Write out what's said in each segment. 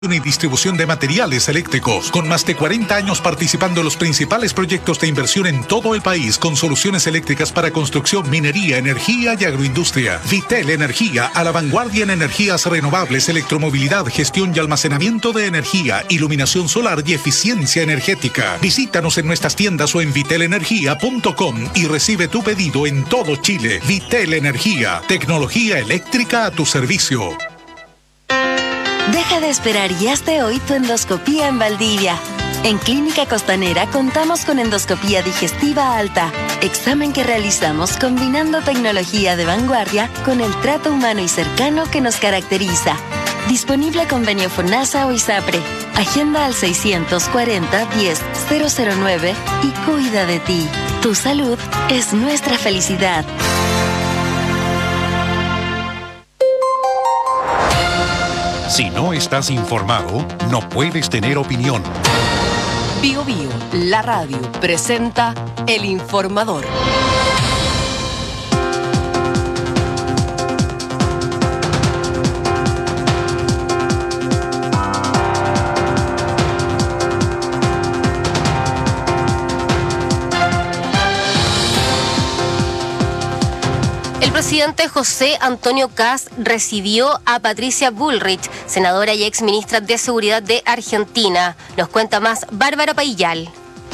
y distribución de materiales eléctricos, con más de 40 años participando en los principales proyectos de inversión en todo el país, con soluciones eléctricas para construcción, minería, energía y agroindustria. Vitel Energía, a la vanguardia en energías renovables, electromovilidad, gestión y almacenamiento de energía, iluminación solar y eficiencia energética. Visítanos en nuestras tiendas o en vitelenergia.com y recibe tu pedido en todo Chile. Vitel Energía, tecnología eléctrica a tu servicio. Deja de esperar y hazte hoy tu endoscopía en Valdivia. En Clínica Costanera contamos con endoscopía digestiva alta, examen que realizamos combinando tecnología de vanguardia con el trato humano y cercano que nos caracteriza. Disponible convenio FONASA o ISAPRE. Agenda al 640-10-009 y cuida de ti. Tu salud es nuestra felicidad. Si no estás informado, no puedes tener opinión. Bio Bio, la radio, presenta El Informador. El presidente José Antonio Kast recibió a Patricia Bullrich, senadora y ex ministra de Seguridad de Argentina. Nos cuenta más Bárbara Paillal.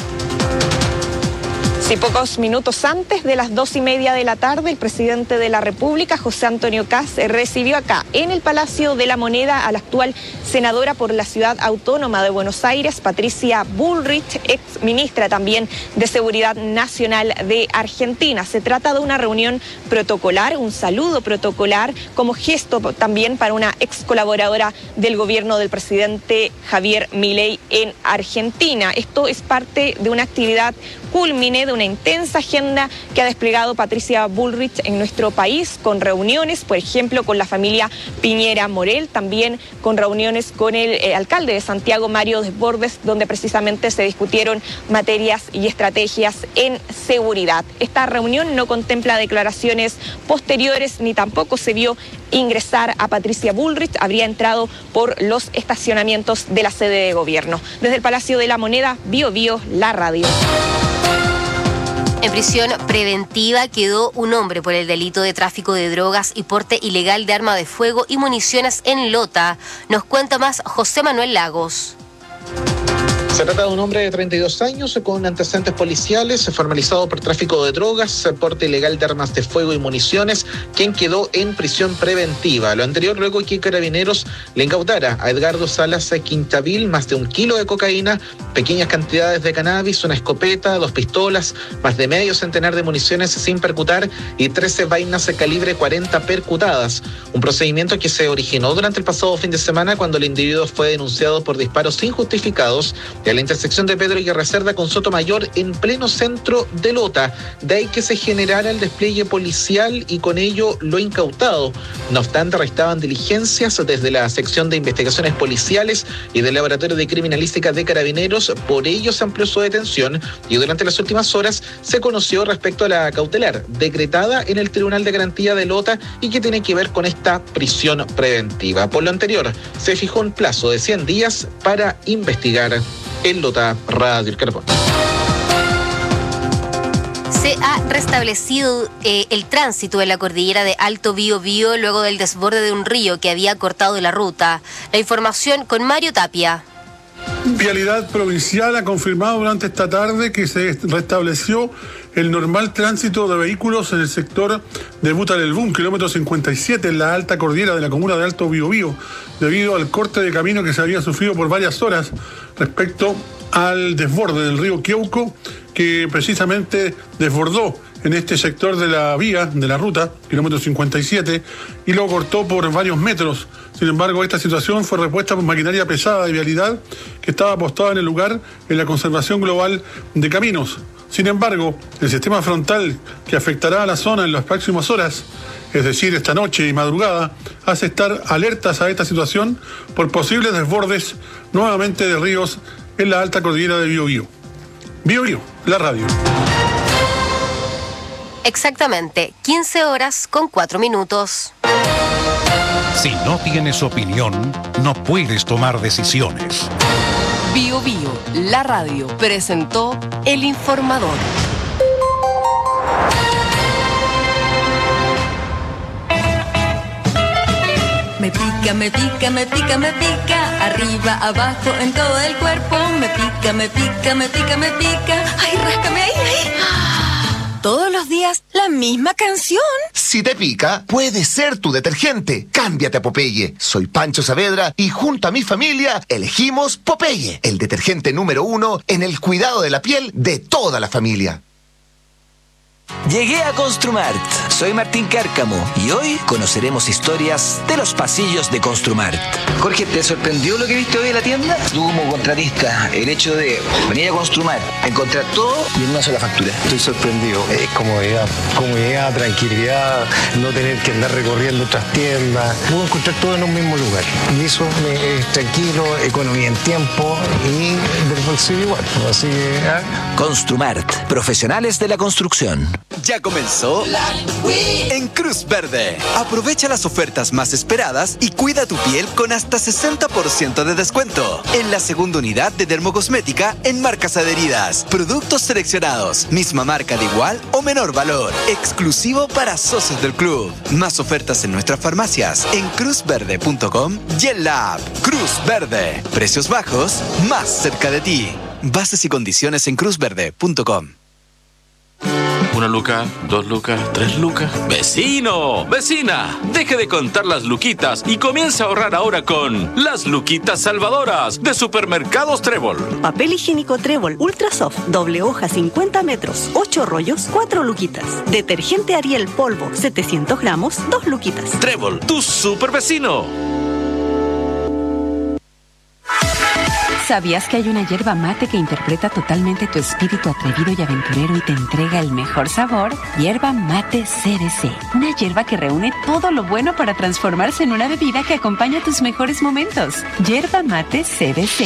Sí, pocos minutos antes de las 2:30 de la tarde, el presidente de la República, José Antonio Kast, recibió acá, en el Palacio de la Moneda, a la actual senadora por la Ciudad Autónoma de Buenos Aires, Patricia Bullrich, ex ministra también de Seguridad Nacional de Argentina. Se trata de una reunión protocolar, un saludo protocolar, como gesto también para una ex colaboradora del gobierno del presidente Javier Milei en Argentina. Esto es parte de una actividad culmine de una intensa agenda que ha desplegado Patricia Bullrich en nuestro país, con reuniones, por ejemplo, con la familia Piñera Morel, también con reuniones con el alcalde de Santiago, Mario Desbordes, donde precisamente se discutieron materias y estrategias en seguridad. Esta reunión no contempla declaraciones posteriores, ni tampoco se vio ingresar a Patricia Bullrich. Habría entrado por los estacionamientos de la sede de gobierno. Desde el Palacio de la Moneda, Bio Bio, la radio. En prisión preventiva quedó un hombre por el delito de tráfico de drogas y porte ilegal de arma de fuego y municiones en Lota. Nos cuenta más José Manuel Lagos. Se trata de un hombre de 32 años con antecedentes policiales, formalizado por tráfico de drogas, porte ilegal de armas de fuego y municiones, quien quedó en prisión preventiva. Lo anterior luego que Carabineros le incautara a Edgardo Salas Quintavil más de 1 kilo de cocaína, pequeñas cantidades de cannabis, una escopeta, 2 pistolas, más de medio centenar de municiones sin percutar y 13 vainas de calibre 40 percutadas. Un procedimiento que se originó durante el pasado fin de semana cuando el individuo fue denunciado por disparos injustificados a la intersección de Pedro y Cerda con Sotomayor en pleno centro de Lota. De ahí que se generara el despliegue policial y con ello lo incautado. No obstante, restaban diligencias desde la sección de investigaciones policiales y del laboratorio de criminalística de Carabineros. Por ello se amplió su detención y durante las últimas horas se conoció respecto a la cautelar decretada en el Tribunal de Garantía de Lota y que tiene que ver con esta prisión preventiva. Por lo anterior, se fijó un plazo de 100 días para investigar en Lota Radio El Carbón. Se ha restablecido el tránsito en la cordillera de Alto Biobío luego del desborde de un río que había cortado la ruta. La información con Mario Tapia. Vialidad Provincial ha confirmado durante esta tarde que se restableció el normal tránsito de vehículos en el sector de Butalelbún, kilómetro 57, en la alta cordillera de la comuna de Alto Biobío, debido al corte de camino que se había sufrido por varias horas respecto al desborde del río Queuco, que precisamente desbordó en este sector de la vía, de la ruta, kilómetro 57, y lo cortó por varios metros. Sin embargo, esta situación fue repuesta por maquinaria pesada de vialidad que estaba apostada en el lugar en la conservación global de caminos. Sin embargo, el sistema frontal que afectará a la zona en las próximas horas, es decir, esta noche y madrugada, hace estar alertas a esta situación por posibles desbordes nuevamente de ríos en la alta cordillera de Biobío. Biobío, la radio. Exactamente, 15 horas con 4 minutos. Si no tienes opinión, no puedes tomar decisiones. Bio Bio, la radio, presentó El Informador. Me pica, me pica, me pica, me pica, arriba, abajo, en todo el cuerpo. Me pica, me pica, me pica, me pica. Ay, ráscame ahí, ahí. Todos los días la misma canción. Si te pica, puede ser tu detergente. Cámbiate a Popeye. Soy Pancho Saavedra y junto a mi familia elegimos Popeye, el detergente número 1 en el cuidado de la piel de toda la familia. Llegué a Construmart. Soy Martín Cárcamo y hoy conoceremos historias de los pasillos de Construmart. Jorge, ¿te sorprendió lo que viste hoy en la tienda? Tú como contratista, el hecho de venir a Construmart, encontrar todo y en una sola factura. Estoy sorprendido. Es comodidad, tranquilidad, no tener que andar recorriendo otras tiendas. Puedo encontrar todo en un mismo lugar. Y eso es tranquilo, economía en tiempo y del bolsillo igual. Así que... Construmart, profesionales de la construcción. Ya comenzó en Cruz Verde. Aprovecha las ofertas más esperadas y cuida tu piel con hasta 60% de descuento en la segunda unidad de dermocosmética en marcas adheridas. Productos seleccionados, misma marca de igual o menor valor, exclusivo para socios del club. Más ofertas en nuestras farmacias en cruzverde.com y en la app Cruz Verde. Precios bajos, más cerca de ti. Bases y condiciones en cruzverde.com. 1 luca, 2 lucas, 3 lucas. ¡Vecino! ¡Vecina! Deje de contar las luquitas y comience a ahorrar ahora con las luquitas salvadoras de Supermercados Trébol. Papel higiénico Trébol Ultra Soft, doble hoja 50 metros, 8 rollos, 4 luquitas. Detergente Ariel polvo, 700 gramos, 2 luquitas. Trébol, tu super vecino. ¿Sabías que hay una hierba mate que interpreta totalmente tu espíritu atrevido y aventurero y te entrega el mejor sabor? Hierba mate CBC. Una hierba que reúne todo lo bueno para transformarse en una bebida que acompaña tus mejores momentos. Hierba mate CBC.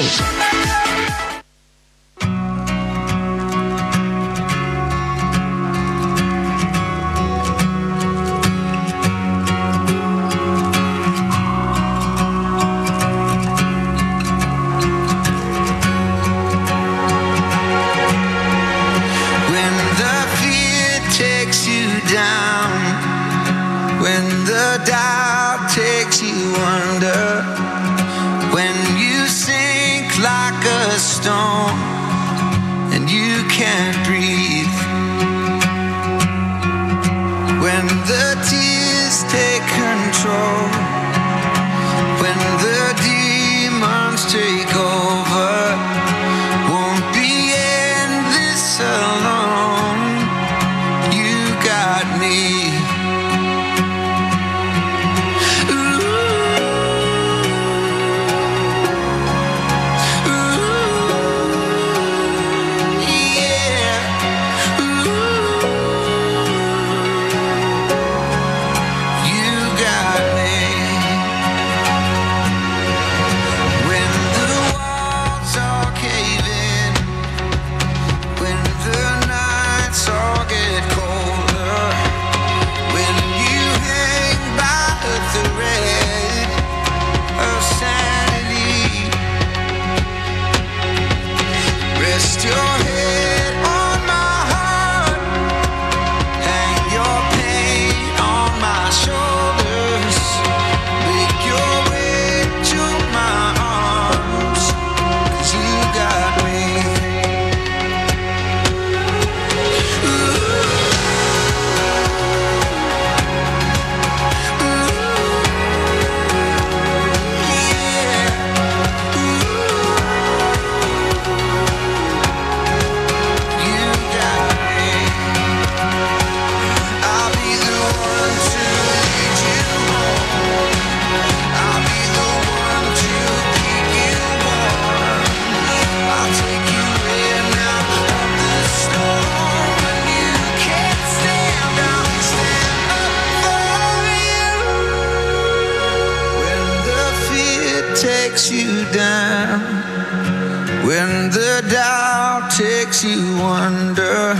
When the doubt takes you under,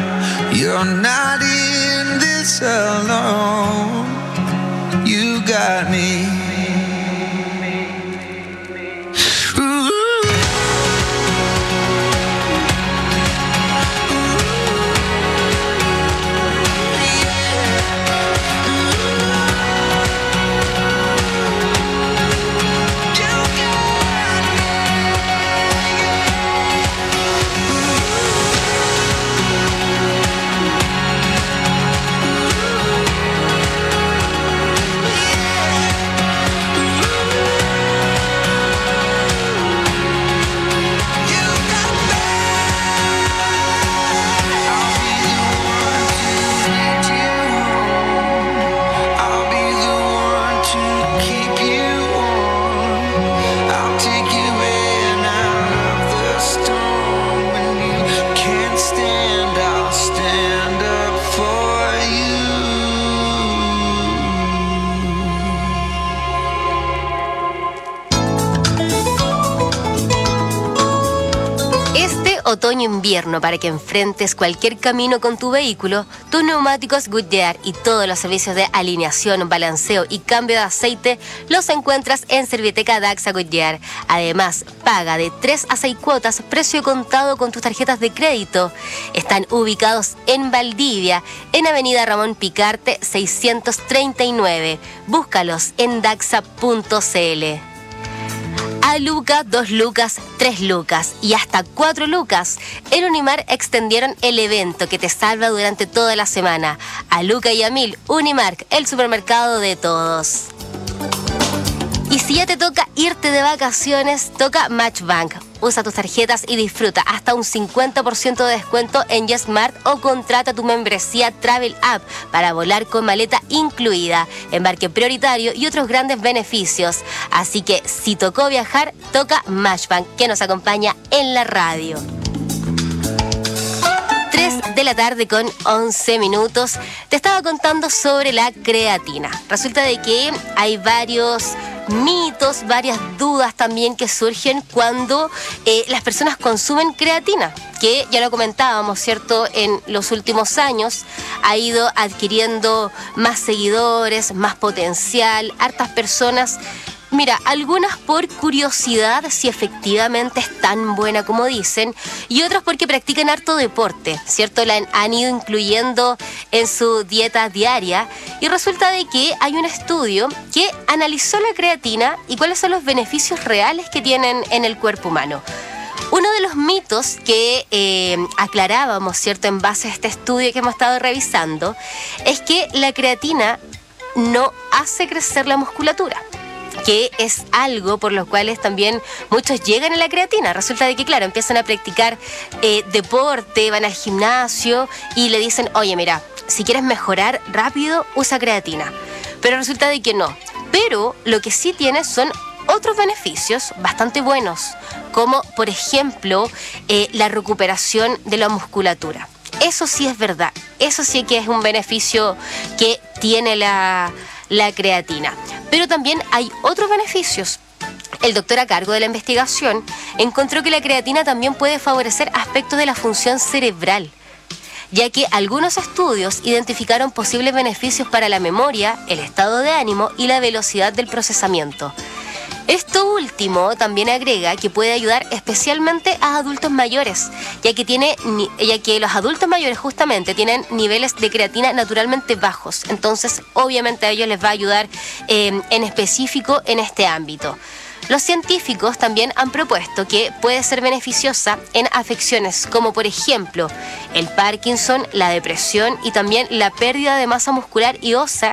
you're not in this alone. You got me. otoño-invierno para que enfrentes cualquier camino con tu vehículo, tus neumáticos Goodyear y todos los servicios de alineación, balanceo y cambio de aceite los encuentras en Serviteca Daxa Goodyear. Además, paga de 3 a 6 cuotas, precio contado con tus tarjetas de crédito. Están ubicados en Valdivia, en Avenida Ramón Picarte 639. Búscalos en daxa.cl. A Luca, 2 lucas, 3 lucas y hasta 4 lucas. En Unimar extendieron el evento que te salva durante toda la semana. A Luca y a 1000, Unimark, el supermercado de todos. Y si ya te toca irte de vacaciones, toca Matchbank. Usa tus tarjetas y disfruta hasta un 50% de descuento en YesMart o contrata tu membresía Travel App para volar con maleta incluida, embarque prioritario y otros grandes beneficios. Así que si tocó viajar, toca Matchbank, que nos acompaña en la radio. 3 de la tarde con 11 minutos. Te estaba contando sobre la creatina. Resulta de que hay varios mitos, varias dudas también que surgen cuando las personas consumen creatina, que ya lo comentábamos, ¿cierto? En los últimos años ha ido adquiriendo más seguidores, más potencial, hartas personas. Mira, algunas por curiosidad si efectivamente es tan buena como dicen, y otras porque practican harto deporte, ¿cierto? La han ido incluyendo en su dieta diaria, y resulta de que hay un estudio que analizó la creatina y cuáles son los beneficios reales que tienen en el cuerpo humano. Uno de los mitos que aclarábamos, ¿cierto?, en base a este estudio que hemos estado revisando, es que la creatina no hace crecer la musculatura, que es algo por lo cual también muchos llegan a la creatina. Resulta de que, claro, empiezan a practicar deporte, van al gimnasio y le dicen, oye, mira, si quieres mejorar rápido, usa creatina. Pero resulta de que no. Pero lo que sí tiene son otros beneficios bastante buenos, como por ejemplo la recuperación de la musculatura. Eso sí es verdad, eso sí que es un beneficio que tiene la creatina. Pero también hay otros beneficios. El doctor a cargo de la investigación encontró que la creatina también puede favorecer aspectos de la función cerebral, ya que algunos estudios identificaron posibles beneficios para la memoria, el estado de ánimo y la velocidad del procesamiento. Esto último también agrega que puede ayudar especialmente a adultos mayores, ya que los adultos mayores justamente tienen niveles de creatina naturalmente bajos. Entonces, obviamente a ellos les va a ayudar en específico en este ámbito. Los científicos también han propuesto que puede ser beneficiosa en afecciones como, por ejemplo, el Parkinson, la depresión y también la pérdida de masa muscular y ósea,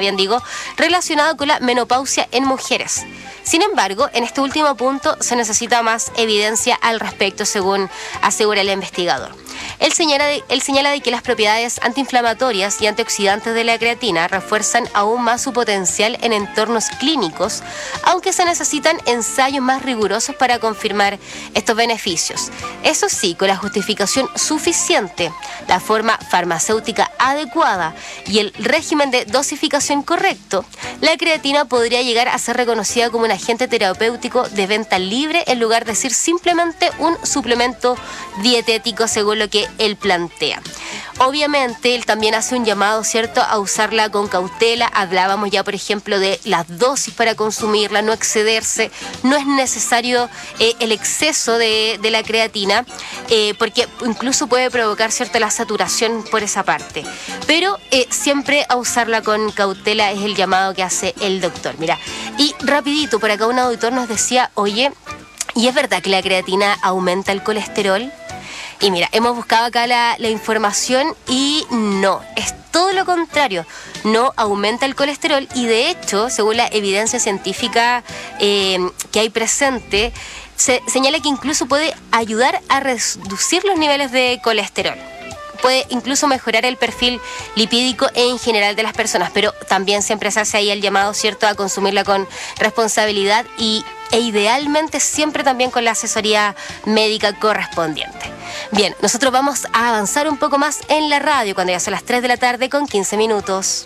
relacionado con la menopausia en mujeres. Sin embargo, en este último punto se necesita más evidencia al respecto, según asegura el investigador. Él señala de que las propiedades antiinflamatorias y antioxidantes de la creatina refuerzan aún más su potencial en entornos clínicos, aunque se necesitan ensayos más rigurosos para confirmar estos beneficios. Eso sí, con la justificación suficiente, la forma farmacéutica adecuada y el régimen de dosificación correcto, la creatina podría llegar a ser reconocida como un agente terapéutico de venta libre en lugar de ser simplemente un suplemento dietético, según lo que él plantea. Obviamente, él también hace un llamado, ¿cierto?, a usarla con cautela. Hablábamos ya, por ejemplo, de las dosis para consumirla, no excederse. No es necesario el exceso de la creatina, porque incluso puede provocar, ¿cierto?, la saturación por esa parte. Pero siempre a usarla con cautela es el llamado que hace el doctor. Mira, y rapidito, por acá un auditor nos decía, oye, ¿y es verdad que la creatina aumenta el colesterol? Y mira, hemos buscado acá la información y no, es todo lo contrario, no aumenta el colesterol y de hecho, según la evidencia científica que hay presente, se señala que incluso puede ayudar a reducir los niveles de colesterol. Puede incluso mejorar el perfil lipídico en general de las personas, pero también siempre se hace ahí el llamado, ¿cierto?, a consumirla con responsabilidad e idealmente siempre también con la asesoría médica correspondiente. Bien, nosotros vamos a avanzar un poco más en la radio cuando ya son las 3 de la tarde con 15 minutos.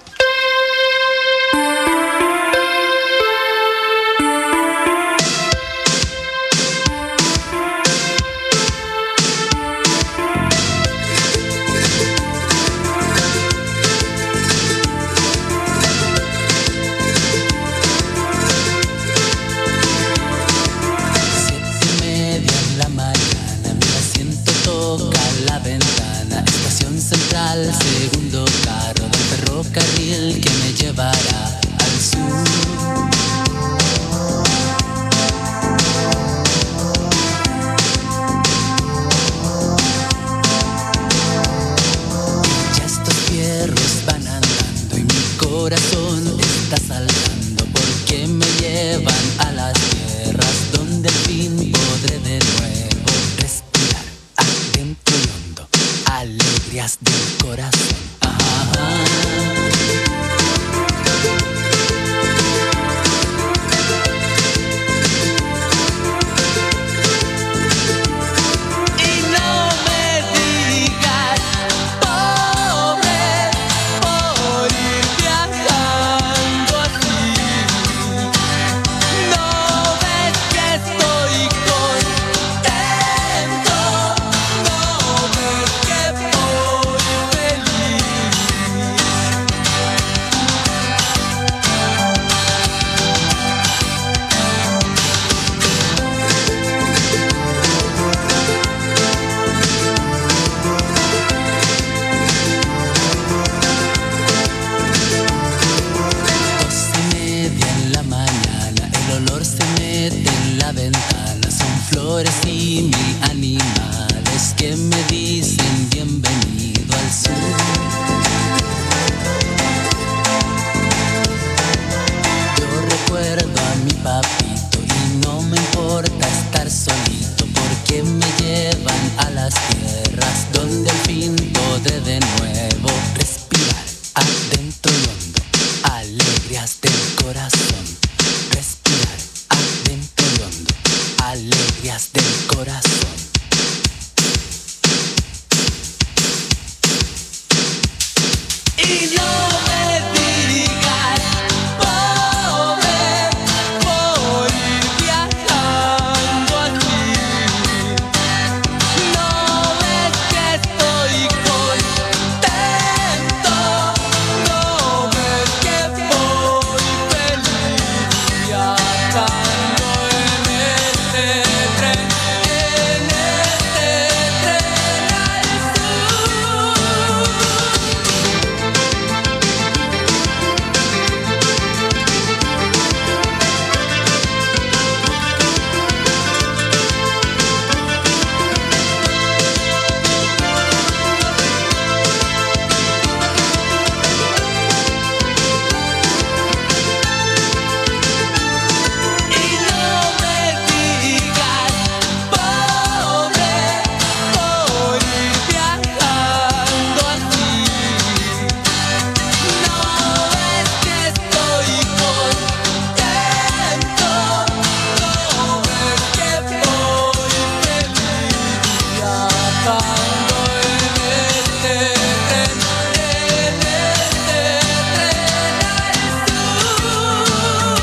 flores y mil animales que me dicen bienvenido al sur. Yo recuerdo a mi papito y no me importa estar solito, porque me llevan a las tierras donde al fin podré de nuevo respirar adentro y hondo, alegrías del corazón. Respirar adentro y hondo, alegrías del corazón. Y no me digas, pobre, por ir viajando así. No ves que estoy contento, no ves que voy feliz viajando en este tren al sur. Y no me digas, pobre, por ir viajando así. No ves que estoy contento, no ves que voy feliz viajando en este tren al sur.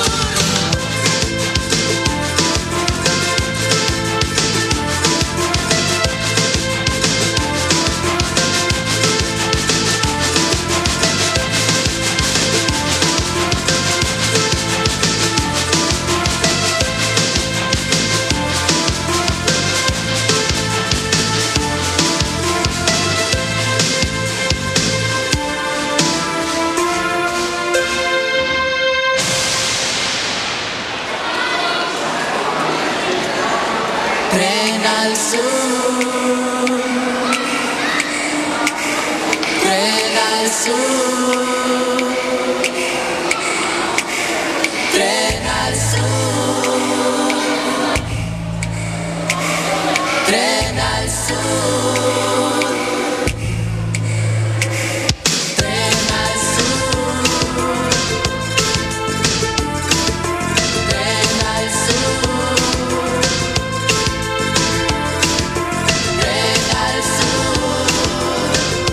Tren al sur, tren al sur, tren al sur, tren al sur, tren al sur, tren al sur. Tren al sur,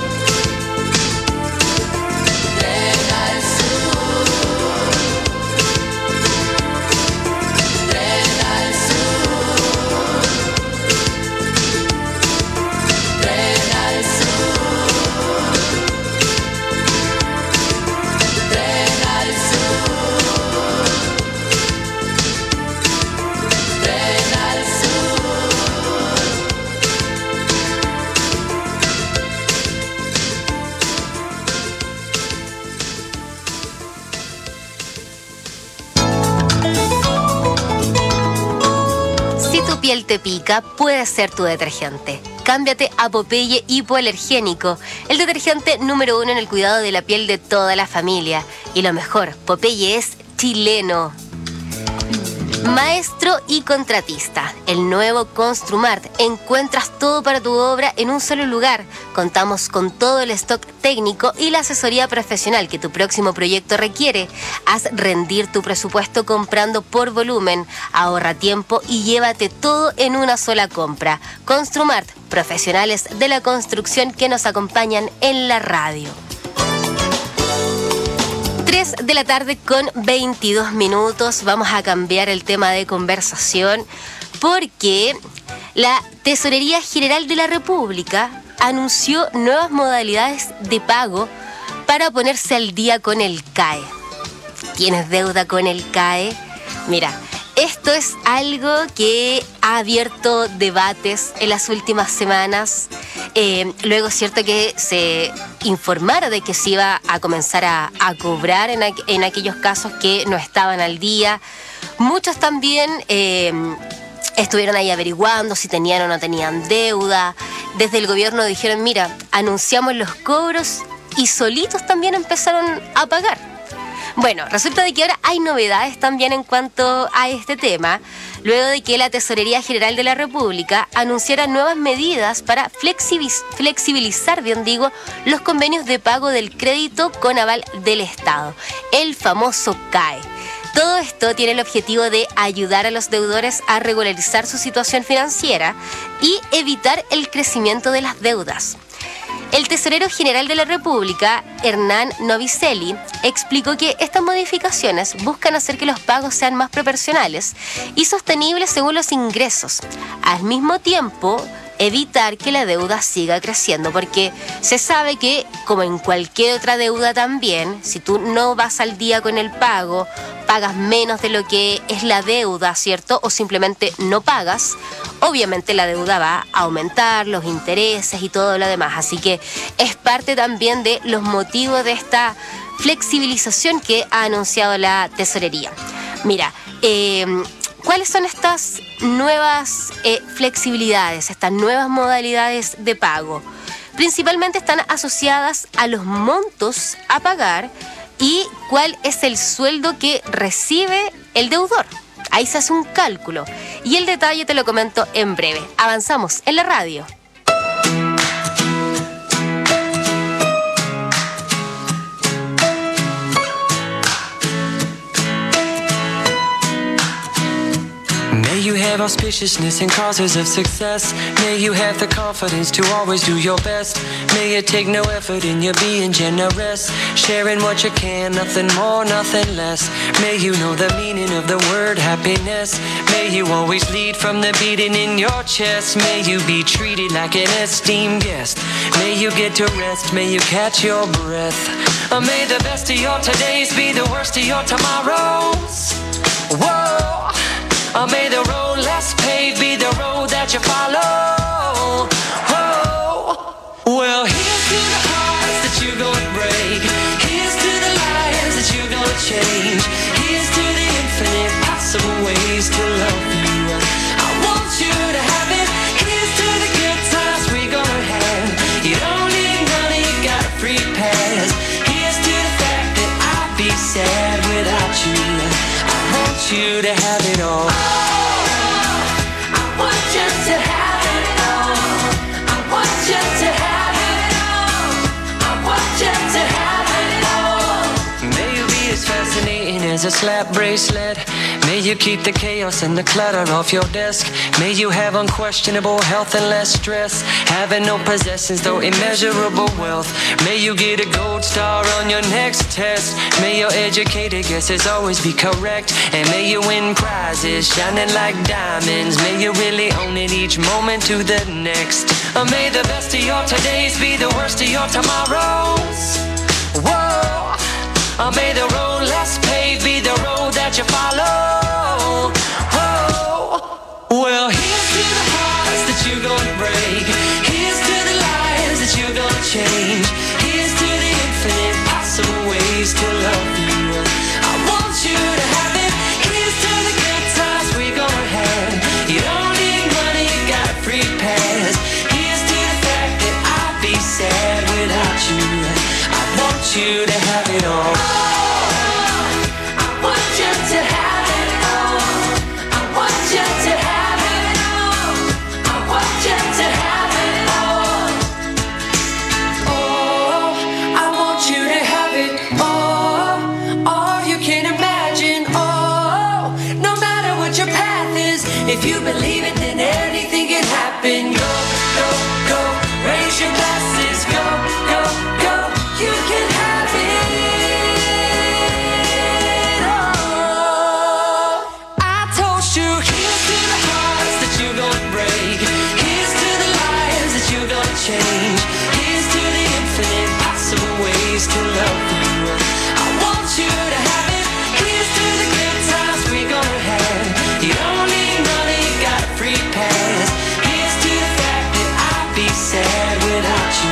tren al piel te pica, puede ser tu detergente. Cámbiate a Popeye Hipoalergénico, el detergente número 1 en el cuidado de la piel de toda la familia. Y lo mejor, Popeye es chileno. Maestro y contratista, el nuevo Construmart. Encuentras todo para tu obra en un solo lugar. Contamos con todo el stock técnico y la asesoría profesional que tu próximo proyecto requiere. Haz rendir tu presupuesto comprando por volumen. Ahorra tiempo y llévate todo en una sola compra. Construmart, profesionales de la construcción que nos acompañan en la radio. 3 de la tarde con 22 minutos. Vamos a cambiar el tema de conversación porque la Tesorería General de la República anunció nuevas modalidades de pago para ponerse al día con el CAE. ¿Tienes deuda con el CAE? Mira, esto es algo que ha abierto debates en las últimas semanas. Luego es cierto que se informara de que se iba a comenzar a cobrar en aquellos casos que no estaban al día. Muchos también Estuvieron ahí averiguando si tenían o no tenían deuda. Desde el gobierno dijeron, mira, anunciamos los cobros y solitos también empezaron a pagar. Bueno, resulta de que ahora hay novedades también en cuanto a este tema, luego de que la Tesorería General de la República anunciara nuevas medidas para flexibilizar, los convenios de pago del crédito con aval del Estado, el famoso CAE. Todo esto tiene el objetivo de ayudar a los deudores a regularizar su situación financiera y evitar el crecimiento de las deudas. El tesorero general de la República, Hernán Novicelli, explicó que estas modificaciones buscan hacer que los pagos sean más proporcionales y sostenibles según los ingresos. Al mismo tiempo, evitar que la deuda siga creciendo, porque se sabe que, como en cualquier otra deuda también, si tú no vas al día con el pago, pagas menos de lo que es la deuda, ¿cierto? O simplemente no pagas, obviamente la deuda va a aumentar, los intereses y todo lo demás. Así que es parte también de los motivos de esta flexibilización que ha anunciado la Tesorería. Mira, ¿cuáles son estas nuevas flexibilidades, estas nuevas modalidades de pago? Principalmente están asociadas a los montos a pagar y cuál es el sueldo que recibe el deudor. Ahí se hace un cálculo y el detalle te lo comento en breve. Avanzamos en la radio. May you have auspiciousness and causes of success. May you have the confidence to always do your best. May you take no effort in your being generous, sharing what you can, nothing more, nothing less. May you know the meaning of the word happiness. May you always lead from the beating in your chest. May you be treated like an esteemed guest. May you get to rest, may you catch your breath. May the best of your todays be the worst of your tomorrows. Whoa! May the road less paved be the road that you follow. Oh, well, here's to the hearts that you're gonna break. Here's to the lives that you're gonna change. Here's to the infinite possible ways to love you. I want you to have it. Here's to the good times we're gonna have. You don't need money, you got a free pass. Here's to the fact that I'd be sad without you. I want you to have it all. As a slap bracelet, may you keep the chaos and the clutter off your desk. May you have unquestionable health and less stress, having no possessions though immeasurable wealth. May you get a gold star on your next test. May your educated guesses always be correct, and may you win prizes shining like diamonds. May you really own it each moment to the next. May the best of your todays be the worst of your tomorrows. Whoa! May the road less paved be the road that you follow. Oh, well, here's to the hearts that you're gonna break. Here's to the lives that you're gonna change. Here's to the infinite possible ways to love you. I want you to have it. Here's to the good times we're gonna have. You don't need money, you got a free pass. Here's to the fact that I'd be sad without you. I want you to have it all. If you believe it, then anything can happen. Go, go, go, raise your glasses. Go, go, go, you can have it all. I told you, here's to the hearts that you're gonna break. Here's to the lives that you're gonna change. Here's to the infinite possible ways to love you. I want you to have it. Here's to the good times we're gonna have. You don't need free pass. Here's to the fact that I'd be sad without you.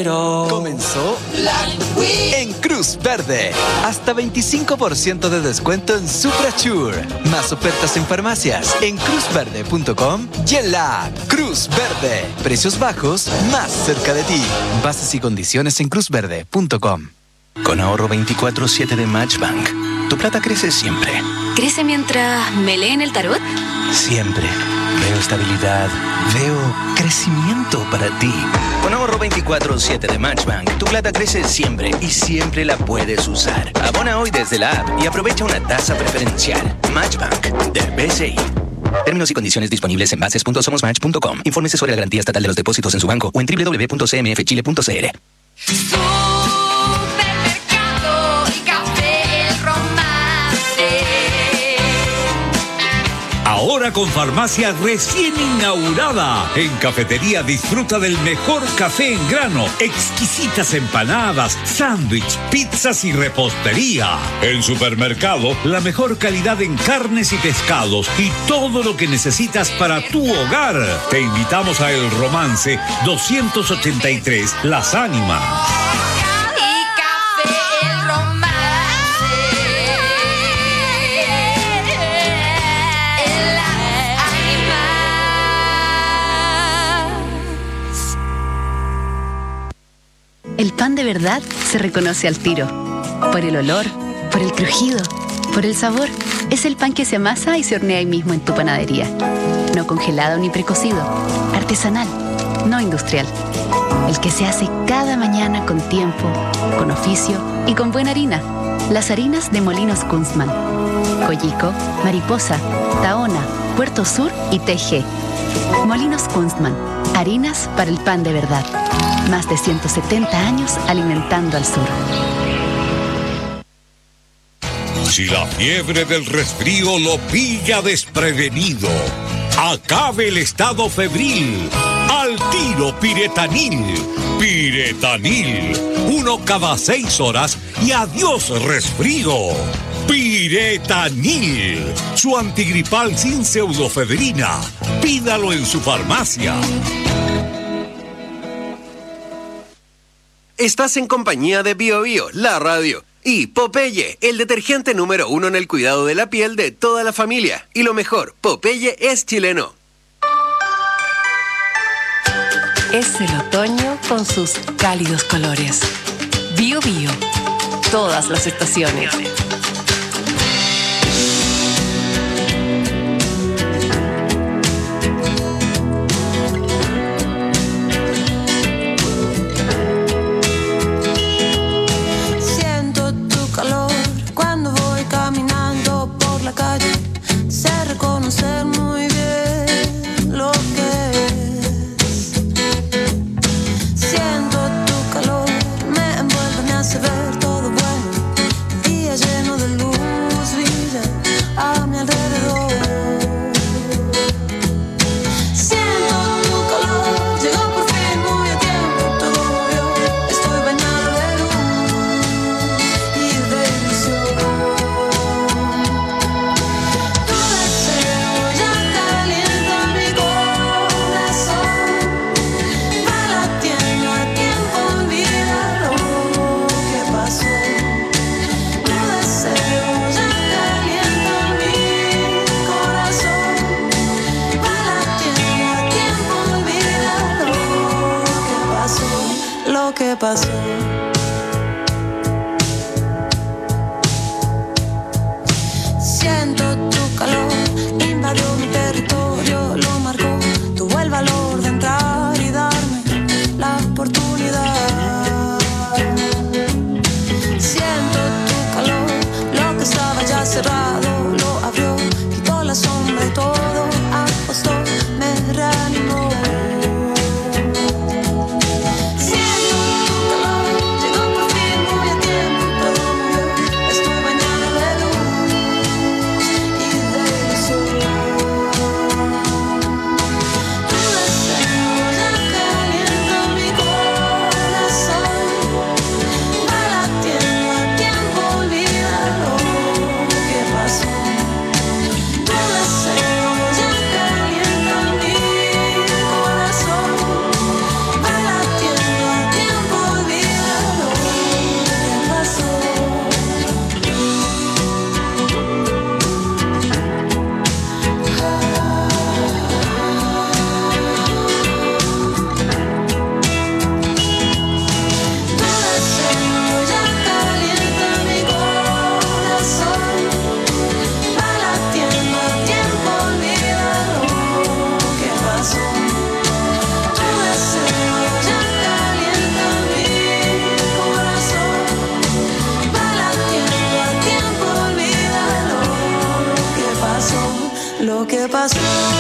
enero. Comenzó Black Week en Cruz Verde. Hasta 25% de descuento en Suprasure. Más ofertas en farmacias en cruzverde.com y en la app Cruz Verde. Precios bajos más cerca de ti. Bases y condiciones en cruzverde.com. Con ahorro 24/7 de Matchbank, tu plata crece siempre. ¿Crece mientras me leen el tarot? Siempre. Veo estabilidad, veo crecimiento para ti. Con ahorro 24/7 de Matchbank, tu plata crece siempre y siempre la puedes usar. Abona hoy desde la app y aprovecha una tasa preferencial. Matchbank, del BCI. Términos y condiciones disponibles en bases.somosmatch.com. Infórmese sobre la garantía estatal de los depósitos en su banco o en www.cmfchile.cl. Ahora con farmacia recién inaugurada. En Cafetería disfruta del mejor café en grano, exquisitas empanadas, sándwich, pizzas y repostería. En Supermercado, la mejor calidad en carnes y pescados y todo lo que necesitas para tu hogar. Te invitamos a El Romance 283 Las Ánimas. El pan de verdad se reconoce al tiro. Por el olor, por el crujido, por el sabor. Es el pan que se amasa y se hornea ahí mismo en tu panadería. No congelado ni precocido. Artesanal, no industrial. El que se hace cada mañana con tiempo, con oficio y con buena harina. Las harinas de Molinos Kunstmann. Coyico, Mariposa, Tahona, Puerto Sur y TG. Molinos Kunstmann. Harinas para el pan de verdad. Más de 170 años alimentando al sur. Si la fiebre del resfrío lo pilla desprevenido, acabe el estado febril. Al tiro Piretanil. Piretanil. 1 cada 6 horas y adiós resfrío. Piretanil. Su antigripal sin pseudofebrina. Pídalo en su farmacia. Estás en compañía de Bio Bio, la radio, y Popeye, el detergente número 1 en el cuidado de la piel de toda la familia. Y lo mejor, Popeye es chileno. Es el otoño con sus cálidos colores. Bio Bio, todas las estaciones. Conocer muy bien lo que es. Siento tu calor, me envuelve, me hace ver todo bueno. El día lleno de luz brilla a mi alrededor. Siento tu calor, llegó por fin muy a tiempo, todo movió. Estoy bañado de luz y de ilusión. ¿Qué pasó? Siento tu calor, invadió mi territorio, lo marcó. Tuvo el valor de entrar y darme la oportunidad. Siento tu calor, lo que estaba ya cerrado lo abrió, quitó la sombra y todo apostó, me reanimó. Siento tu calor. lo que pasó.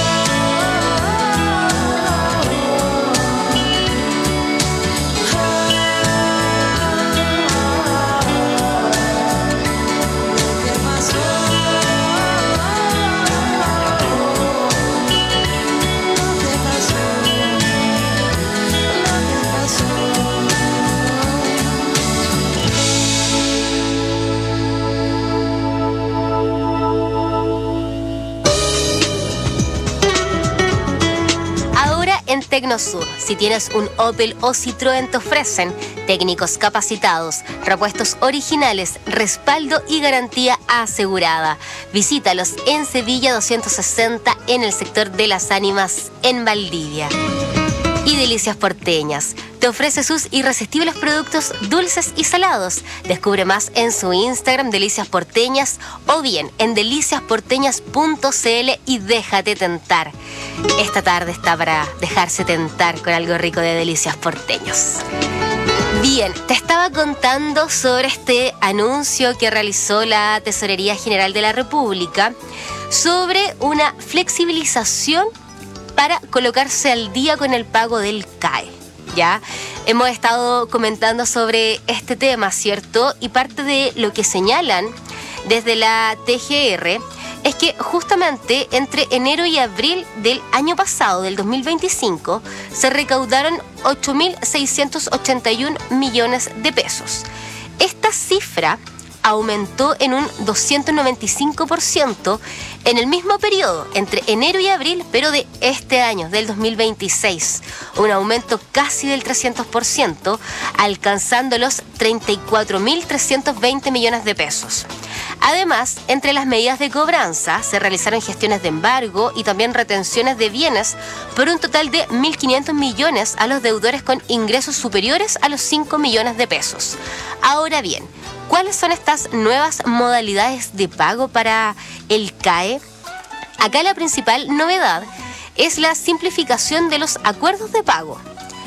En Tecnosur, si tienes un Opel o Citroën, te ofrecen técnicos capacitados, repuestos originales, respaldo y garantía asegurada. Visítalos en Sevilla 260 en el sector de Las Ánimas en Valdivia. Y Delicias Porteñas te ofrece sus irresistibles productos dulces y salados. Descubre más en su Instagram Delicias Porteñas o bien en deliciasporteñas.cl y déjate tentar. Esta tarde está para dejarse tentar con algo rico de Delicias Porteños. Bien, te estaba contando sobre este anuncio que realizó la Tesorería General de la República sobre una flexibilización para colocarse al día con el pago del CAE. Ya hemos estado comentando sobre este tema, ¿cierto? Y parte de lo que señalan desde la TGR es que justamente entre enero y abril del año pasado, del 2025, se recaudaron 8.681 millones de pesos. Esta cifra aumentó en un 295% en el mismo periodo, entre enero y abril, pero de este año, del 2026. Un aumento casi del 300%, alcanzando los 34.320 millones de pesos. Además, entre las medidas de cobranza, se realizaron gestiones de embargo y también retenciones de bienes por un total de 1.500 millones a los deudores con ingresos superiores a los 5 millones de pesos. Ahora bien, ¿cuáles son estas nuevas modalidades de pago para el CAE? Acá la principal novedad es la simplificación de los acuerdos de pago.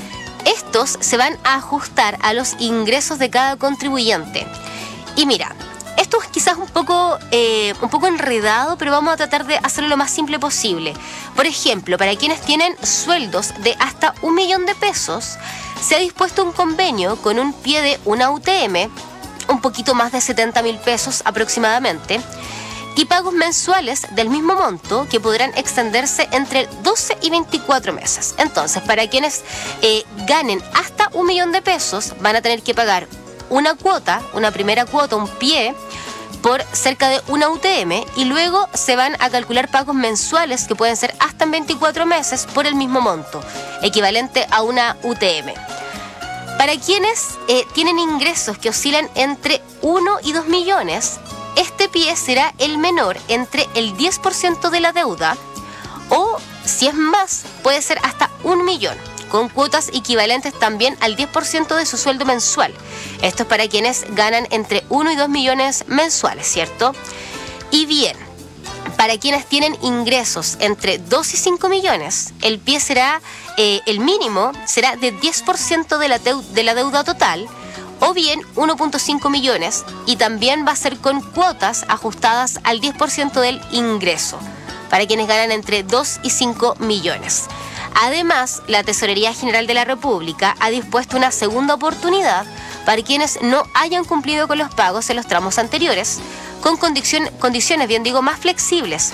Estos se van a ajustar a los ingresos de cada contribuyente. Y mira, esto es quizás un poco enredado, pero vamos a tratar de hacerlo lo más simple posible. Por ejemplo, para quienes tienen sueldos de hasta 1 millón de pesos, se ha dispuesto un convenio con un pie de una UTM, un poquito más de 70.000 pesos aproximadamente, y pagos mensuales del mismo monto que podrán extenderse entre 12 y 24 meses. Entonces, para quienes ganen hasta 1 millón de pesos, van a tener que pagar una cuota, una primera cuota, un pie, por cerca de una UTM, y luego se van a calcular pagos mensuales que pueden ser hasta en 24 meses por el mismo monto, equivalente a una UTM. Para quienes tienen ingresos que oscilan entre 1 y 2 millones, este pie será el menor entre el 10% de la deuda o, si es más, puede ser hasta 1 millón, con cuotas equivalentes también al 10% de su sueldo mensual. Esto es para quienes ganan entre 1 y 2 millones mensuales, ¿cierto? Y bien, para quienes tienen ingresos entre 2 y 5 millones, el pie será, el mínimo será de 10% de la deuda total, o bien 1.5 millones, y también va a ser con cuotas ajustadas al 10% del ingreso, para quienes ganan entre 2 y 5 millones. Además, la Tesorería General de la República ha dispuesto una segunda oportunidad para quienes no hayan cumplido con los pagos en los tramos anteriores, con condiciones, más flexibles,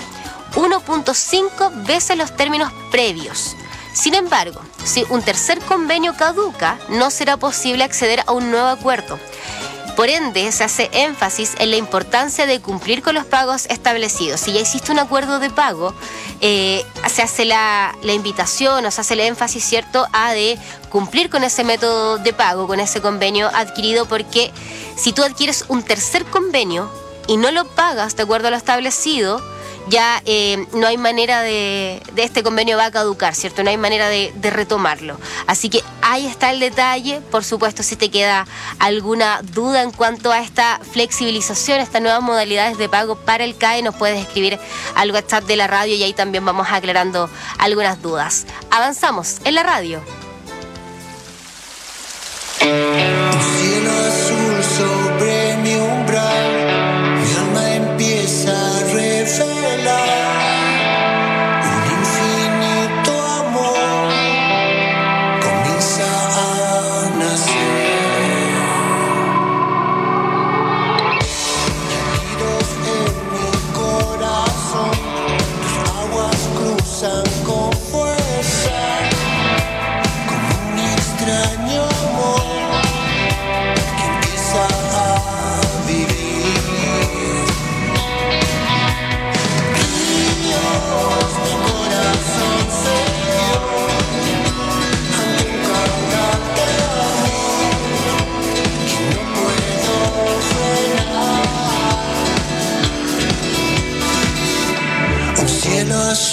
1.5 veces los términos previos. Sin embargo, si un tercer convenio caduca, no será posible acceder a un nuevo acuerdo. Por ende, se hace énfasis en la importancia de cumplir con los pagos establecidos. Si ya existe un acuerdo de pago, se hace la invitación o se hace el énfasis, ¿cierto?, a de cumplir con ese método de pago, con ese convenio adquirido, porque si tú adquieres un tercer convenio y no lo pagas de acuerdo a lo establecido, ya no hay manera de este convenio va a caducar, ¿cierto? No hay manera de retomarlo. Así que ahí está el detalle. Por supuesto, si te queda alguna duda en cuanto a esta flexibilización, estas nuevas modalidades de pago para el CAE, nos puedes escribir al WhatsApp de la radio y ahí también vamos aclarando algunas dudas. Avanzamos en la radio. Un cielo azul sobre mi umbral, mi alma empieza a revelar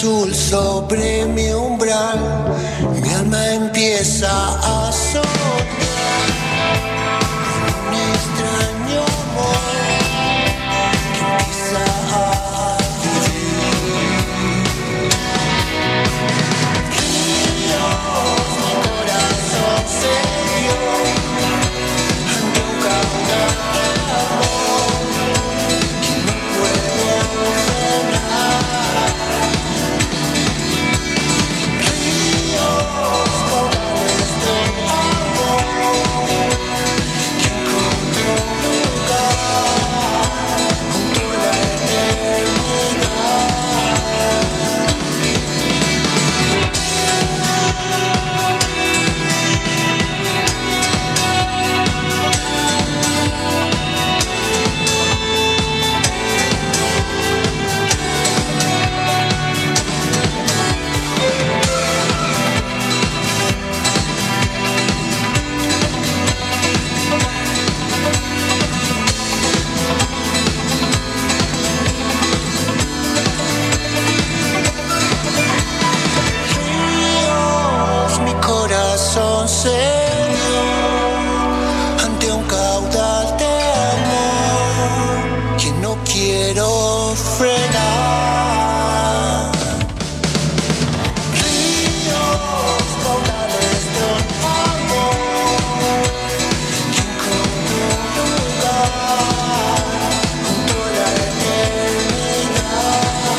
azul sobre mi umbral, mi alma empieza a soñar un extraño amor que empieza a vivir. Dios, mi corazón se dio ante un caudal de amor que no puedo frenar. Se dio ante un caudal de amor que no quiero frenar. Ríos, caudales de un amor que encontró un lugar junto a la eternidad.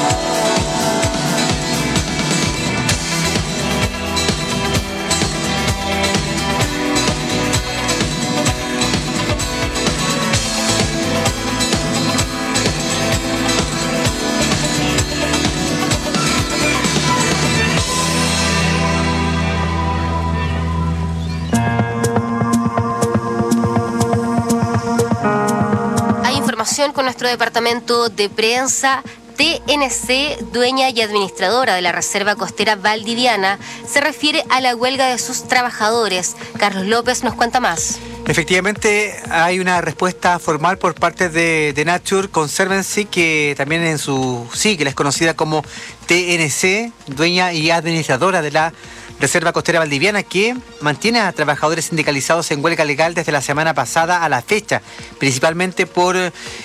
Con nuestro departamento de prensa. TNC, dueña y administradora de la Reserva Costera Valdiviana, se refiere a la huelga de sus trabajadores. Carlos López nos cuenta más. Efectivamente, hay una respuesta formal por parte de Nature Conservancy, que también en su sigla es conocida como TNC, dueña y administradora de la Reserva Costera Valdiviana, que mantiene a trabajadores sindicalizados en huelga legal desde la semana pasada a la fecha, principalmente por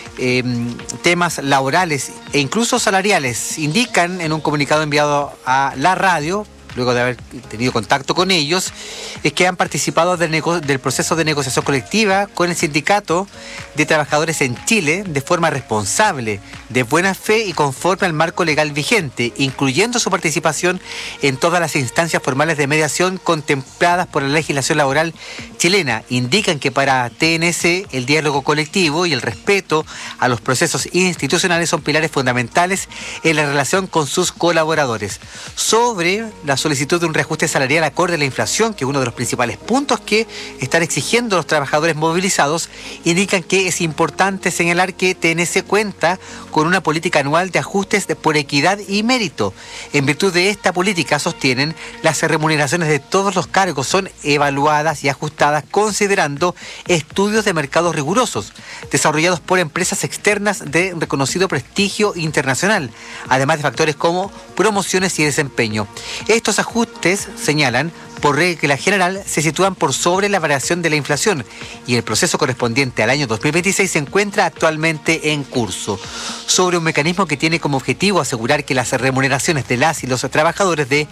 temas laborales e incluso salariales. Indican en un comunicado enviado a la radio, luego de haber tenido contacto con ellos, es que han participado del proceso de negociación colectiva con el Sindicato de Trabajadores en Chile de forma responsable, de buena fe y conforme al marco legal vigente, incluyendo su participación en todas las instancias formales de mediación contempladas por la legislación laboral chilena. Indican que para TNC el diálogo colectivo y el respeto a los procesos institucionales son pilares fundamentales en la relación con sus colaboradores. Sobre la solicitud de un reajuste salarial acorde a la inflación, que es uno de los principales puntos que están exigiendo los trabajadores movilizados, indican que es importante señalar que TNC cuenta con una política anual de ajustes por equidad y mérito. En virtud de esta política, sostienen, las remuneraciones de todos los cargos son evaluadas y ajustadas considerando estudios de mercados rigurosos, desarrollados por empresas externas de reconocido prestigio internacional, además de factores como promociones y desempeño. Estos ajustes, señalan, por regla general, se sitúan por sobre la variación de la inflación y el proceso correspondiente al año 2026 se encuentra actualmente en curso. Sobre un mecanismo que tiene como objetivo asegurar que las remuneraciones de las y los trabajadores de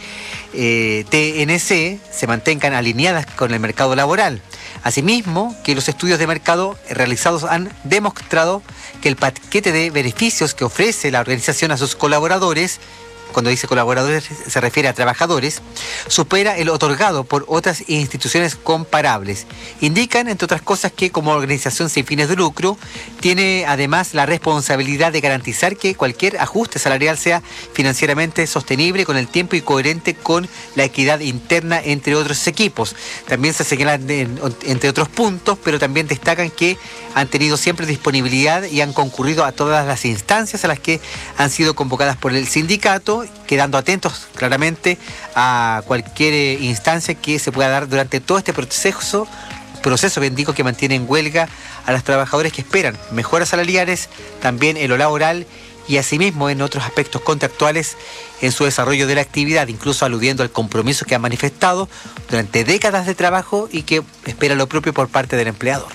TNC se mantengan alineadas con el mercado laboral. Asimismo, que los estudios de mercado realizados han demostrado que el paquete de beneficios que ofrece la organización a sus colaboradores, cuando dice colaboradores se refiere a trabajadores, supera el otorgado por otras instituciones comparables. Indican, entre otras cosas, que como organización sin fines de lucro, tiene además la responsabilidad de garantizar que cualquier ajuste salarial sea financieramente sostenible con el tiempo y coherente con la equidad interna entre otros equipos. También se señalan entre otros puntos, pero también destacan que han tenido siempre disponibilidad y han concurrido a todas las instancias a las que han sido convocadas por el sindicato, quedando atentos claramente a cualquier instancia que se pueda dar durante todo este proceso bien digo, que mantiene en huelga a los trabajadores que esperan mejoras salariales, también en lo laboral y asimismo en otros aspectos contractuales en su desarrollo de la actividad, incluso aludiendo al compromiso que han manifestado durante décadas de trabajo y que espera lo propio por parte del empleador.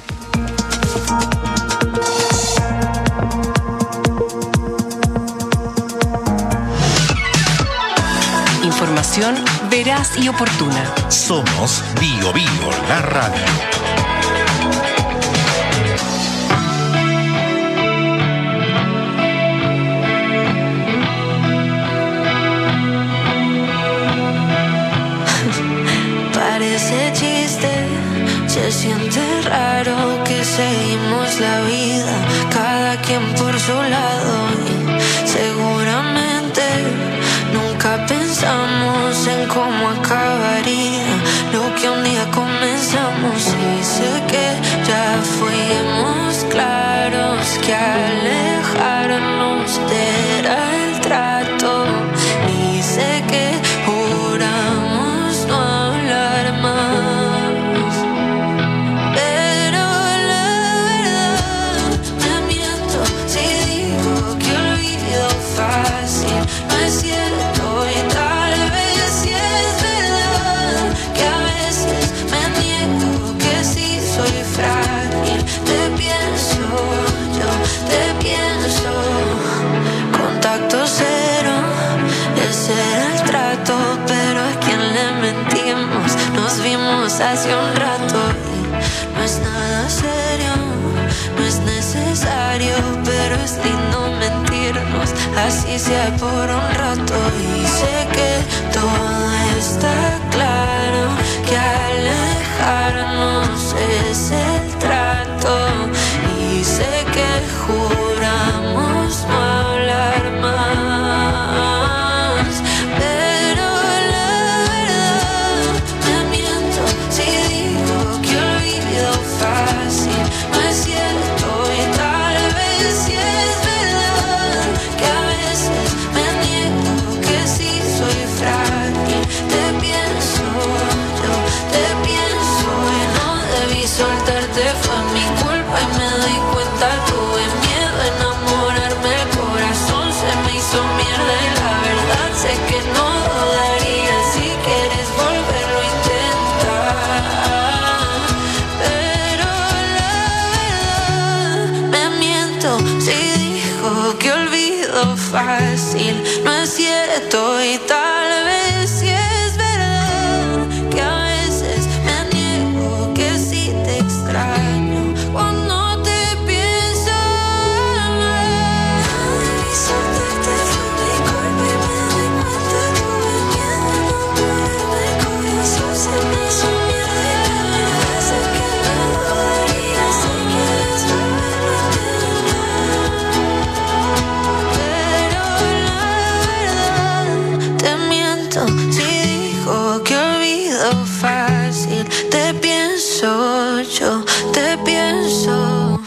Información veraz y oportuna. Somos Bio Bio, la radio. Parece chiste, se siente raro que seguimos la vida, cada quien por su lado y seguramente nunca pensamos en cómo acabaría lo que un día comenzamos. Y sé que ya fuimos claros que alejarnos era el trato, y sé que juramos no hablar más, pero la verdad me miento si digo que olvido fácil. No es cierto y tal vez sí es verdad que a veces me niego, que sí soy frágil. Te pienso, yo te pienso. Contacto cero, ese era el trato, pero a quien le mentimos. Nos vimos hace un rato y no es nada serio, no es necesario, pero es lindo mentirnos, así sea por un rato. Y sé que todo está claro, que alejarnos es el trato, y sé que juramos no hablar más, pero la verdad me miento si digo que olvido fácil. No es cierto y tal vez sí es verdad que a veces me niego, que sí soy frágil. Te pienso, yo te pienso, y no debí soltarte, fue mi culpa y me doy cuenta. Tuve miedo a enamorarme, el corazón se me hizo mierda y la verdad sé que no dudaría. Si quieres volverlo a intentar, pero la verdad me miento si digo que olvido fácil. No es cierto y tal vez sí es verdad que a veces me niego, que sí te extraño cuando te pienso. Y soltarte fue mi culpa y me doy cuenta. Tuve miedo a enamorarme, el corazón se me hizo mierda y la verdad sé que no dudaría. Si quieres volverlo a intentar, pero la verdad te miento si digo que olvido fácil. Te pienso, yo te pienso.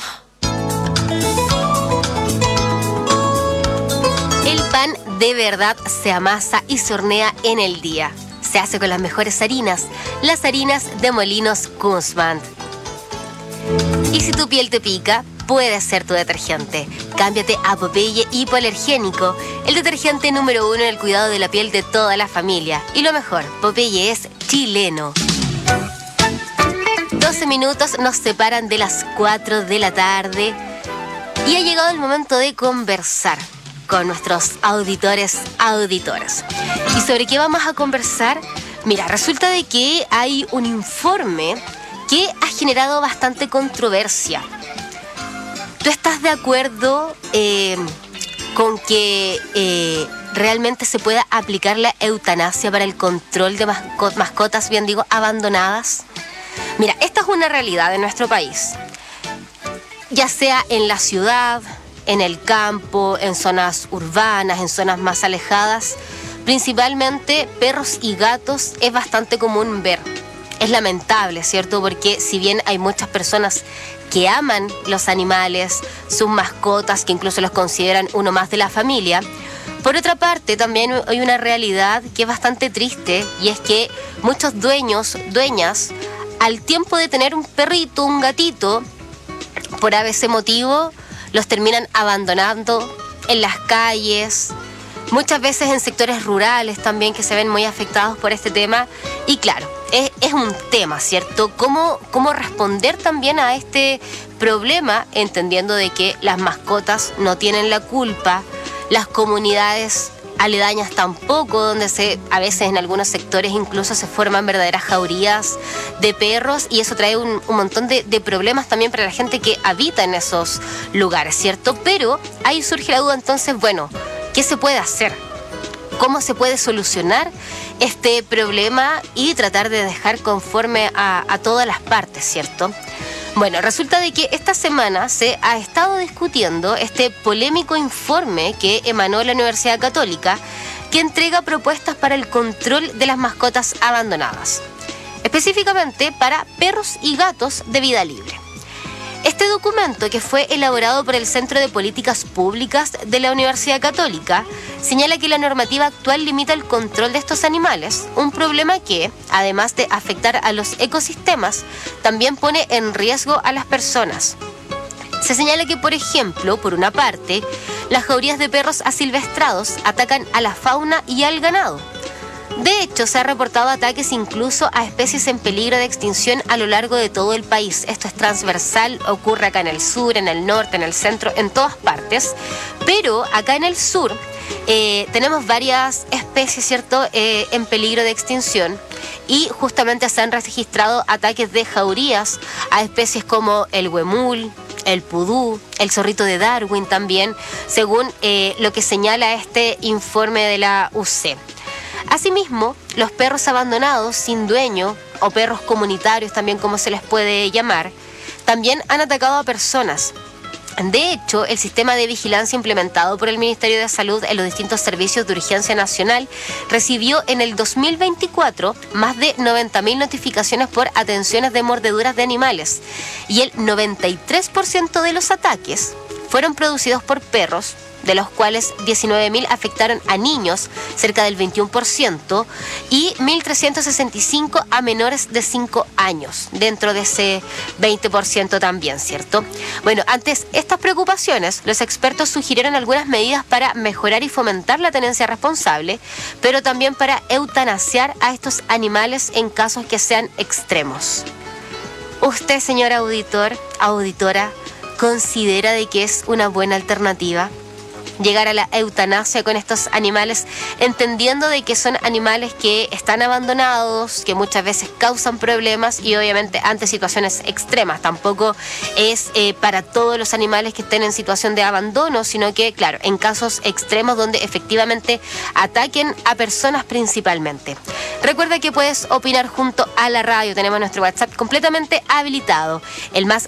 El pan de verdad se amasa y se hornea en el día. Se hace con las mejores harinas, las harinas de Molinos Kunzmann. Y si tu piel te pica, puede ser tu detergente. Cámbiate a Popeye Hipoalergénico, el detergente número 1 en el cuidado de la piel de toda la familia. Y lo mejor, Popeye es chileno. 12 minutos nos separan de las 4 de la tarde y ha llegado el momento de conversar con nuestros auditoras. ¿Y sobre qué vamos a conversar? Mira, resulta de que hay un informe que ha generado bastante controversia. ¿Tú estás de acuerdo con que realmente se pueda aplicar la eutanasia para el control de mascotas, bien digo, abandonadas? Mira, esta es una realidad en nuestro país. Ya sea en la ciudad, en el campo, en zonas urbanas, en zonas más alejadas, principalmente perros y gatos es bastante común ver. Es lamentable, ¿cierto? Porque si bien hay muchas personas que aman los animales, sus mascotas, que incluso los consideran uno más de la familia, por otra parte también hay una realidad que es bastante triste, y es que muchos dueñas, al tiempo de tener un perrito, un gatito, por ABC motivo, los terminan abandonando en las calles, muchas veces en sectores rurales también que se ven muy afectados por este tema. Y claro, es un tema, ¿cierto? ¿Cómo responder también a este problema, entendiendo de que las mascotas no tienen la culpa, las comunidades aledañas tampoco, donde a veces en algunos sectores incluso se forman verdaderas jaurías de perros, y eso trae un montón de problemas también para la gente que habita en esos lugares, ¿cierto? Pero ahí surge la duda entonces, bueno, ¿qué se puede hacer? ¿Cómo se puede solucionar este problema y tratar de dejar conforme a todas las partes, ¿cierto? Bueno, resulta de que esta semana se ha estado discutiendo este polémico informe que emanó la Universidad Católica, que entrega propuestas para el control de las mascotas abandonadas, específicamente para perros y gatos de vida libre. Este documento, que fue elaborado por el Centro de Políticas Públicas de la Universidad Católica, señala que la normativa actual limita el control de estos animales, un problema que, además de afectar a los ecosistemas, también pone en riesgo a las personas. Se señala que, por ejemplo, por una parte, las jaurías de perros asilvestrados atacan a la fauna y al ganado. De hecho, se han reportado ataques incluso a especies en peligro de extinción a lo largo de todo el país. Esto es transversal, ocurre acá en el sur, en el norte, en el centro, en todas partes. Pero acá en el sur tenemos varias especies, ¿cierto?, en peligro de extinción. Y justamente se han registrado ataques de jaurías a especies como el huemul, el pudú, el zorrito de Darwin también, según lo que señala este informe de la UC. Asimismo, los perros abandonados sin dueño, o perros comunitarios también como se les puede llamar, también han atacado a personas. De hecho, el sistema de vigilancia implementado por el Ministerio de Salud en los distintos servicios de urgencia nacional recibió en el 2024 más de 90.000 notificaciones por atenciones de mordeduras de animales, y el 93% de los ataques fueron producidos por perros, de los cuales 19.000 afectaron a niños, cerca del 21%, y 1.365 a menores de 5 años, dentro de ese 20% también, ¿cierto? Bueno, ante estas preocupaciones, los expertos sugirieron algunas medidas para mejorar y fomentar la tenencia responsable, pero también para eutanasiar a estos animales en casos que sean extremos. ¿Usted, señor auditor, auditora, considera de que es una buena alternativa llegar a la eutanasia con estos animales, entendiendo de que son animales que están abandonados, que muchas veces causan problemas y obviamente ante situaciones extremas? Tampoco es para todos los animales que estén en situación de abandono, sino que, claro, en casos extremos donde efectivamente ataquen a personas principalmente. Recuerda que puedes opinar junto a la radio. Tenemos nuestro WhatsApp completamente habilitado, el más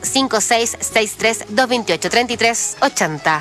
5663-228-3380.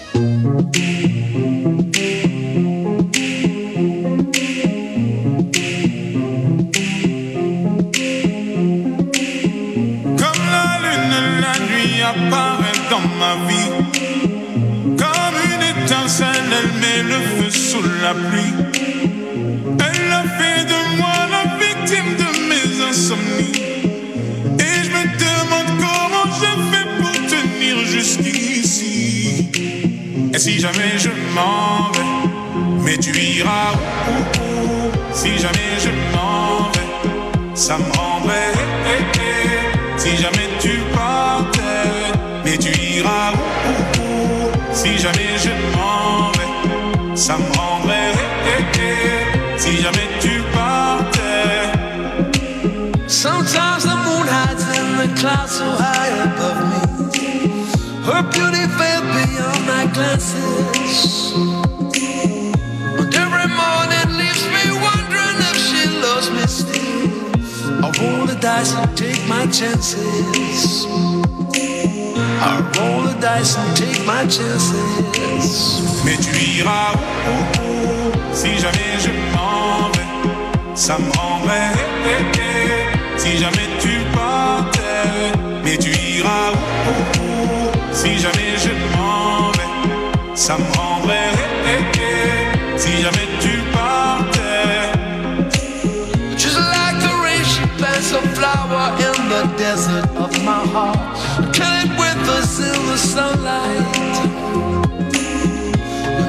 Apparaît dans ma vie comme une étincelle, elle met le feu sous la pluie. Elle a fait de moi la victime de mes insomnies, et je me demande comment je fais pour tenir jusqu'ici. Et si jamais je m'en vais, mais tu iras où? Si jamais je m'en vais, ça me rendrait. Si jamais tu partais, mais tu iras où? Si jamais je m'en vais, ça me rendrait. Si jamais tu partais. Sometimes the moon hides in the clouds so high above me. Her beauty fell beyond my glances. But every morning leaves me wondering if she loves me still. I roll the dice and take my chances. I roll the dice and take my chances. Mais tu iras où? Si jamais je m'en vais, ça me rendrait. Si jamais tu partais, mais tu iras où? Si jamais je m'en vais, ça me rendrait. Si jamais tu partais. Just like the rain, she plants a flower in the desert of my heart. Kill it with us in the sunlight.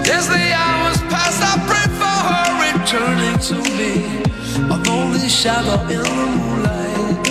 As the hours pass, I pray for her returning to me. A lonely shadow in the moonlight.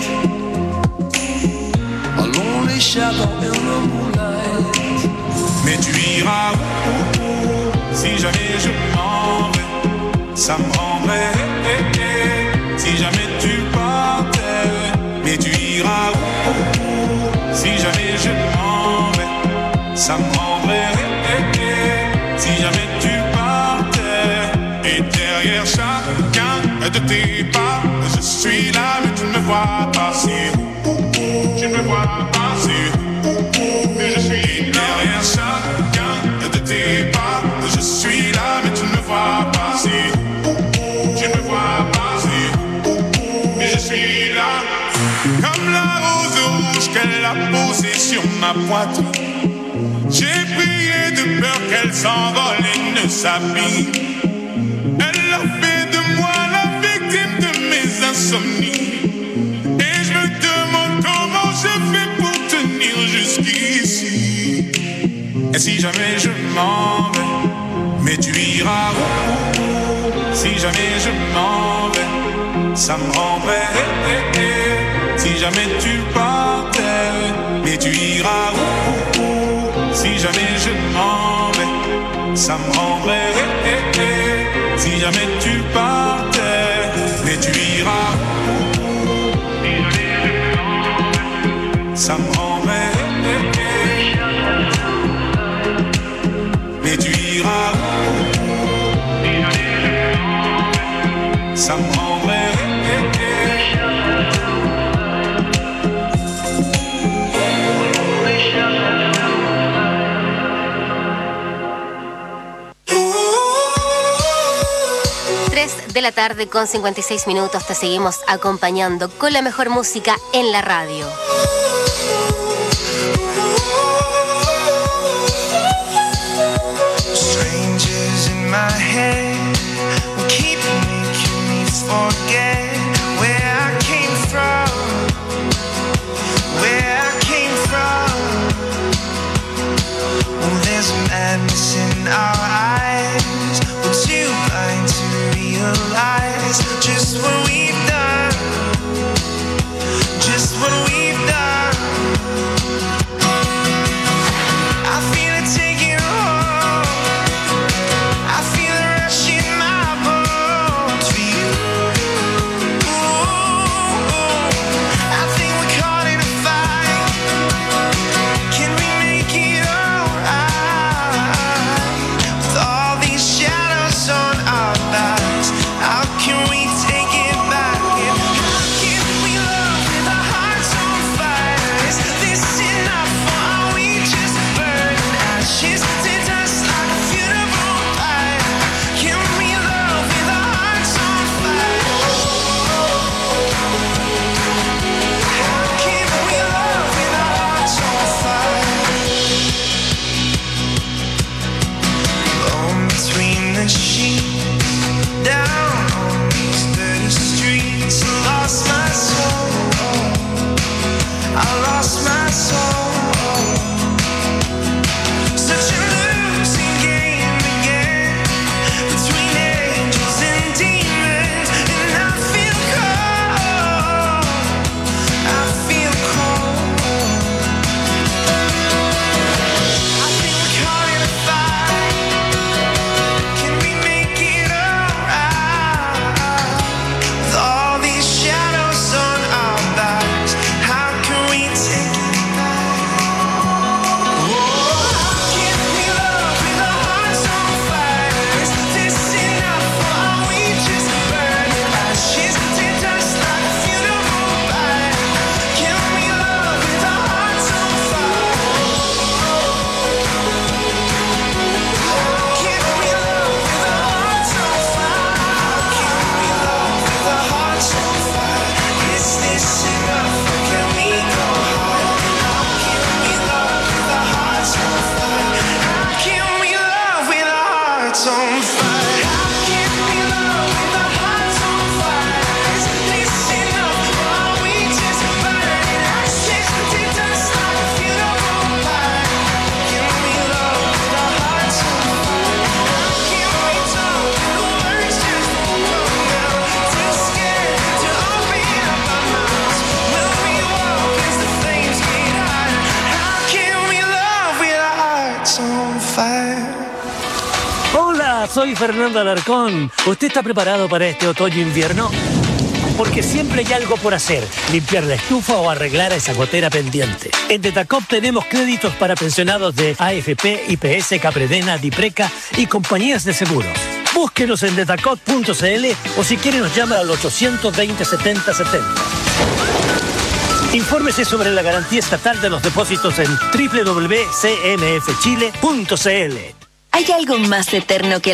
A lonely shadow in the moonlight. Mais tu iras où, si jamais je m'en vais, ça me rendrait si jamais tu partais. Mais tu iras où, si jamais je m'en vais, ça me rendrait si jamais tu partais. Et derrière chacun de tes pas, je suis là mais tu ne me vois pas. Tu ne me vois pas. Mais je suis derrière chacun de tes pas. Je suis là, mais tu ne me vois pas. Tu ne me vois pas. Mais je suis là. Comme la rose rouge qu'elle a posée sur ma poitrine. J'ai prié de peur qu'elle s'envole et ne s'abîme. Elle a fait de moi la victime de mes insomnies. Et je me demande comment je fais pour tenir jusqu'ici. Et si jamais je m'en vais, mais tu iras où, si jamais je m'en vais, ça me rendrait si jamais tu partais. Mais tu iras où, si jamais je m'en vais, ça me rendrait si jamais tu partais. Mais tu iras où, ça me rendrait. Mais tu iras où, ça me rendrait. 3 de la tarde con 56 minutos. Te seguimos acompañando con la mejor música en la radio. Strangers in my head will keep making me forget where I came from, where I came from. Oh, there's madness in our eyes. We're too blind to realize just what we've done, just what we've done. I feel it taking hold. I feel it rush in my bones for you. I think we're caught in a fight. Can we make it alright? With all these shadows on our backs, how can we take it back? And how can we love with our hearts on fire? Is this enough, or are we just burning ashes to dust like a funeral pyre? Can we love with our hearts on fire? How can we love with our hearts on fire? Alone between the sheets, down on these dirty streets, I lost my soul. I lost my soul. Such a losing game again, between angels and demons, and I feel cold. I feel cold. I think we're caught in a fight. Can we make it alright? With all these shadows on our backs, how can we take it back? soy Fernando Alarcón. ¿Usted está preparado para este otoño-invierno? Porque siempre hay algo por hacer, limpiar la estufa o arreglar esa gotera pendiente. En Detacop tenemos créditos para pensionados de AFP, IPS, Capredena, Dipreca y compañías de seguros. Búsquenos en detacop.cl o si quiere nos llama al 820 70 70. Infórmese sobre la garantía estatal de los depósitos en www.cmfchile.cl. Hay algo más eterno que